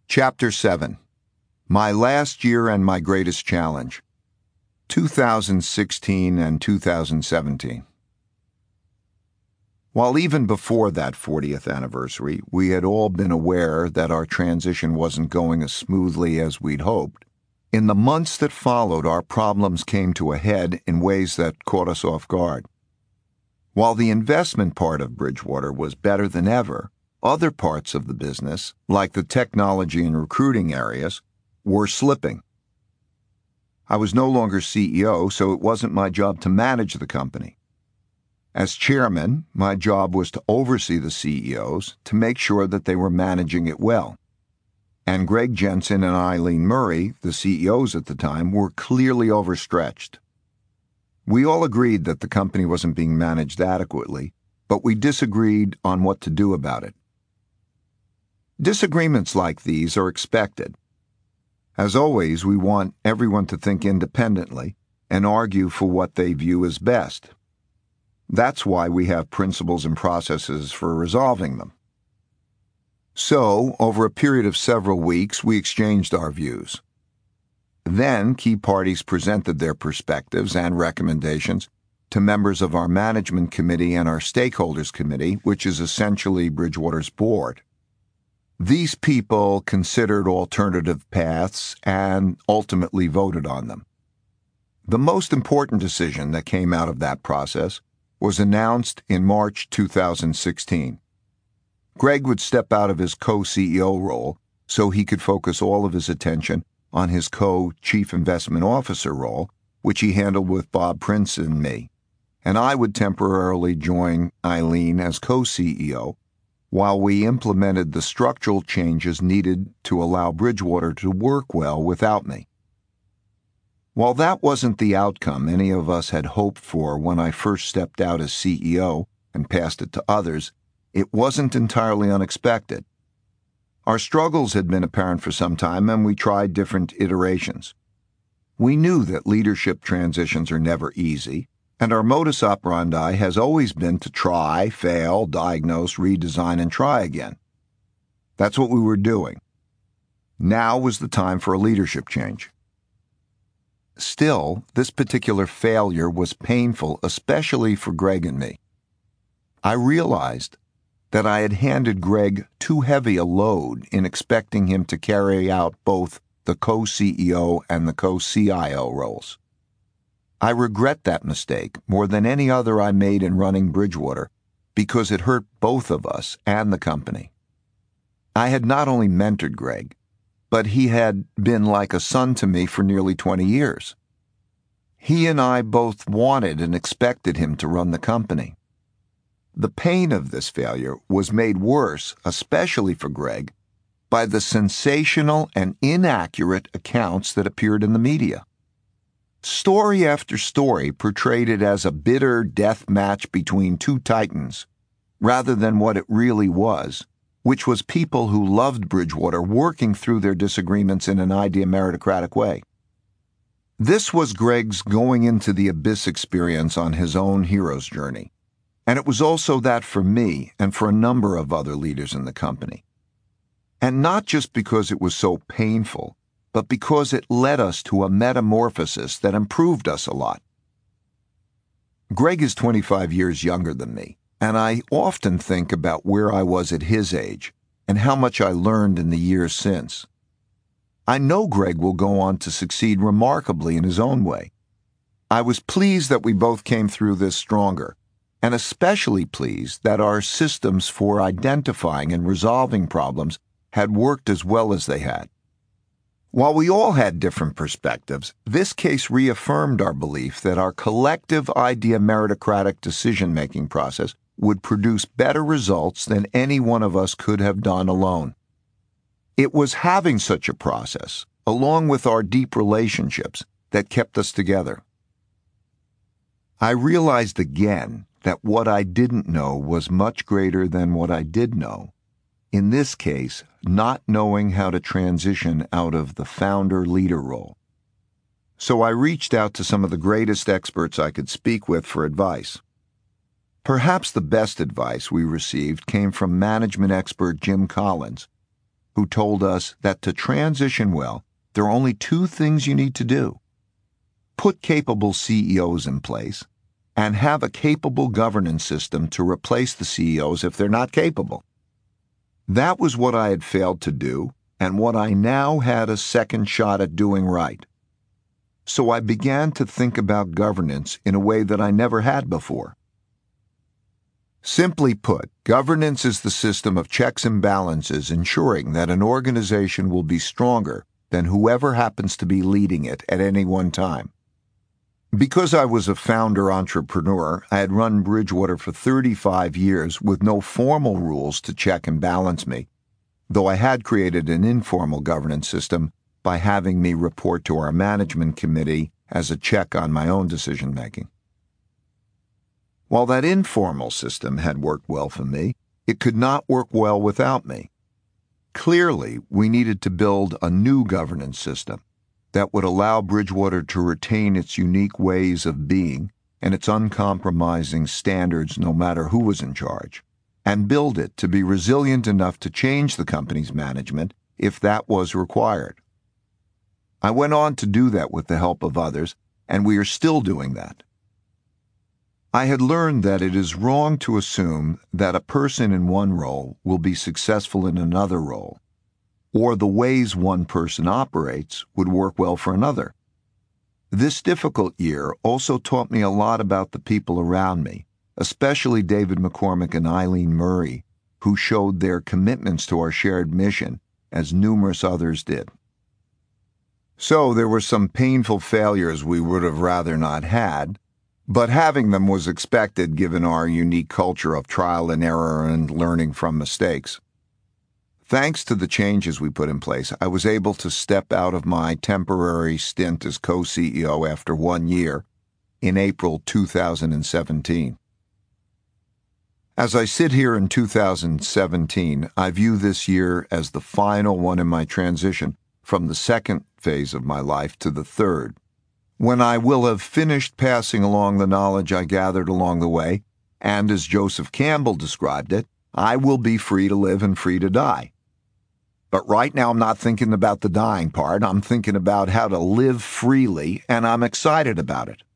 Chapter 7. My Last Year and My Greatest Challenge, 2016 and 2017. While even before that 40th anniversary, we had all been aware that our transition wasn't going as smoothly as we'd hoped, in the months that followed, our problems came to a head in ways that caught us off guard. While the investment part of Bridgewater was better than ever, other parts of the business, like the technology and recruiting areas, were slipping. I was no longer CEO, so it wasn't my job to manage the company. As chairman, my job was to oversee the CEOs to make sure that they were managing it well. And Greg Jensen and Eileen Murray, the CEOs at the time, were clearly overstretched. We all agreed that the company wasn't being managed adequately, but we disagreed on what to do about it. Disagreements like these are expected. As always, we want everyone to think independently and argue for what they view as best. That's why we have principles and processes for resolving them. So, over a period of several weeks, we exchanged our views. Then, key parties presented their perspectives and recommendations to members of our management committee and our stakeholders committee, which is essentially Bridgewater's board. These people considered alternative paths and ultimately voted on them. The most important decision that came out of that process was announced in March 2016. Greg would step out of his co-CEO role so he could focus all of his attention on his co-chief investment officer role, which he handled with Bob Prince and me, and I would temporarily join Eileen as co-CEO while we implemented the structural changes needed to allow Bridgewater to work well without me. While that wasn't the outcome any of us had hoped for when I first stepped out as CEO and passed it to others, it wasn't entirely unexpected. Our struggles had been apparent for some time, and we tried different iterations. We knew that leadership transitions are never easy, and our modus operandi has always been to try, fail, diagnose, redesign, and try again. That's what we were doing. Now was the time for a leadership change. Still, this particular failure was painful, especially for Greg and me. I realized that I had handed Greg too heavy a load in expecting him to carry out both the co-CEO and the co-CIO roles. I regret that mistake more than any other I made in running Bridgewater because it hurt both of us and the company. I had not only mentored Greg, but he had been like a son to me for nearly 20 years. He and I both wanted and expected him to run the company. The pain of this failure was made worse, especially for Greg, by the sensational and inaccurate accounts that appeared in the media. Story after story portrayed it as a bitter death match between two titans, rather than what it really was, which was people who loved Bridgewater working through their disagreements in an idea meritocratic way. This was Greg's going into the abyss experience on his own hero's journey, and it was also that for me and for a number of other leaders in the company. And not just because it was so painful, but because it led us to a metamorphosis that improved us a lot. Greg is 25 years younger than me, and I often think about where I was at his age and how much I learned in the years since. I know Greg will go on to succeed remarkably in his own way. I was pleased that we both came through this stronger, and especially pleased that our systems for identifying and resolving problems had worked as well as they had. While we all had different perspectives, this case reaffirmed our belief that our collective idea meritocratic decision-making process would produce better results than any one of us could have done alone. It was having such a process, along with our deep relationships, that kept us together. I realized again that what I didn't know was much greater than what I did know. In this case, not knowing how to transition out of the founder-leader role. So I reached out to some of the greatest experts I could speak with for advice. Perhaps the best advice we received came from management expert Jim Collins, who told us that to transition well, there are only two things you need to do: put capable CEOs in place and have a capable governance system to replace the CEOs if they're not capable. That was what I had failed to do, and what I now had a second shot at doing right. So I began to think about governance in a way that I never had before. Simply put, governance is the system of checks and balances ensuring that an organization will be stronger than whoever happens to be leading it at any one time. Because I was a founder entrepreneur, I had run Bridgewater for 35 years with no formal rules to check and balance me, though I had created an informal governance system by having me report to our management committee as a check on my own decision-making. While that informal system had worked well for me, it could not work well without me. Clearly, we needed to build a new governance system that would allow Bridgewater to retain its unique ways of being and its uncompromising standards no matter who was in charge, and build it to be resilient enough to change the company's management if that was required. I went on to do that with the help of others, and we are still doing that. I had learned that it is wrong to assume that a person in one role will be successful in another role, or the ways one person operates would work well for another. This difficult year also taught me a lot about the people around me, especially David McCormick and Eileen Murray, who showed their commitments to our shared mission, as numerous others did. So there were some painful failures we would have rather not had, but having them was expected given our unique culture of trial and error and learning from mistakes. Thanks to the changes we put in place, I was able to step out of my temporary stint as co-CEO after 1 year in April 2017. As I sit here in 2017, I view this year as the final one in my transition from the second phase of my life to the third, when I will have finished passing along the knowledge I gathered along the way, and as Joseph Campbell described it, I will be free to live and free to die. But right now I'm not thinking about the dying part. I'm thinking about how to live freely, and I'm excited about it.